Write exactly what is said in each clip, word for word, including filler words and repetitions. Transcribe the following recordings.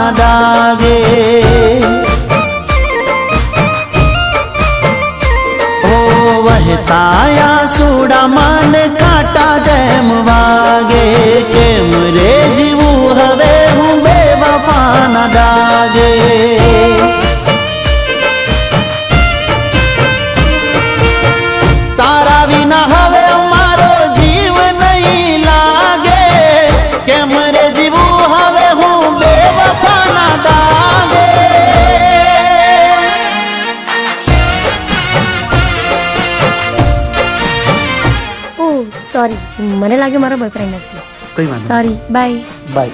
દાગે ઓ વહેતાયા સુડા મને કાંટા જેમ વાગે કેમ રે જીવું હવે હું બેવફા ના દાગે તારા વિના હવે મારો જીવ નહીં લાગે કેમ રે જીવું હવે હું બેવફા ના દાગે सॉरी મને લાગે મારો બોયફ્રેન્ડ નથી કઈ વાંધો सॉरी बाय બાય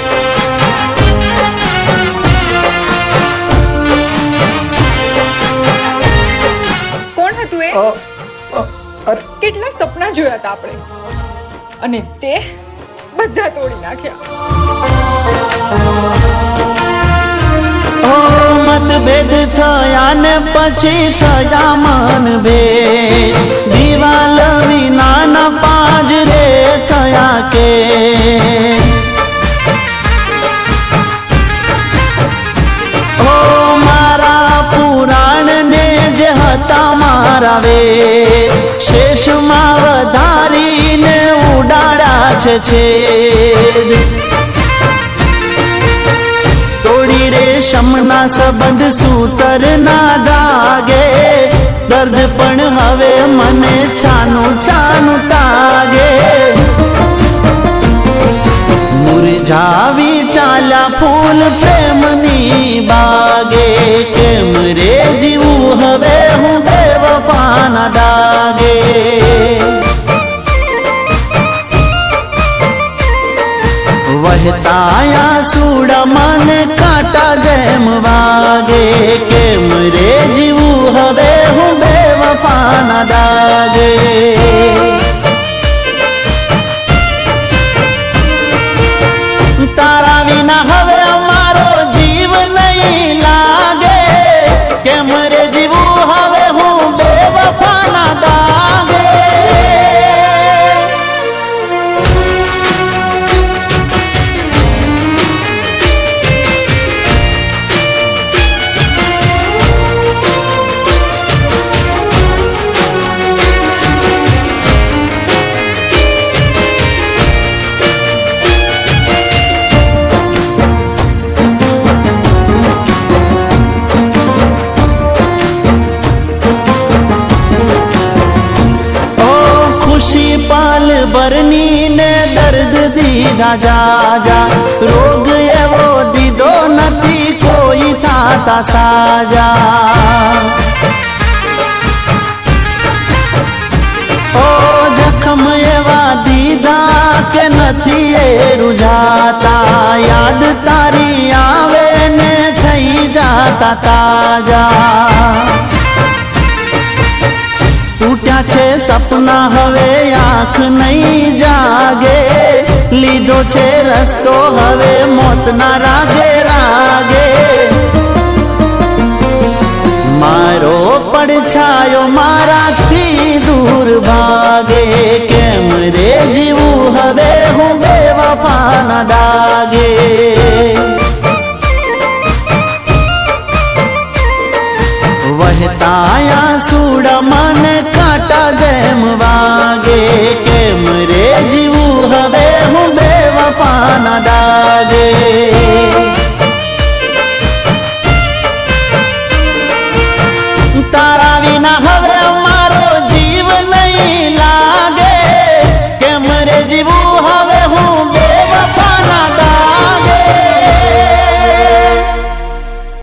કોણ હતું એ કેટલા સપના જોયા હતા આપણે અને તે બધા તોડી નાખ્યા ઓ મતભેદ થયા ને પછી થયા મન ભેદ દિવાલ વિના પાંજરે થયા કે ઓ મારા પુરાણ ને જે હતા મારા વે શેષમાં વધારીને ઉડાડ્યા છે છેદ તોડી રેશમના સંબંધ સૂતર ના દાગે દર્દ પણ હવે મને છાનું છાનું તાગે મુરઝાવી ચાલ્યા ફૂલ પ્રેમની બાગે કેમ રે જીવું હવે હું બેવફા ના દાગે વહેતાયા સુડા મને કાંટા જેમ વાગે કેમ રે જીવું હવે હું બેવફા ના દાગે તારા વિના હવે અમારો જીવ નહીં લાગે કેમ રે જીવું હવે હું બેવફા ના દાગે બરની ને દર્દ દીધા જાજા રોગ એવો દીધો નથી કોઈ થાતા સાજા ઓ જખમ એવા દીધા કે નથી એ રૂઝાતા યાદ તારી આવે ને થઈ જાતા તાજા તૂટ્યા છે સપના હવે આંખ નહીં જાગે લીધો છે રસ્તો હવે મોતના રાગે રાગે મારો પડછાયો મારાથી દૂર ભાગે કેમ રે જીવું હવે હું બેવફા ના દાગે વહેતાયા સુડા મને કાંટા જેમ વા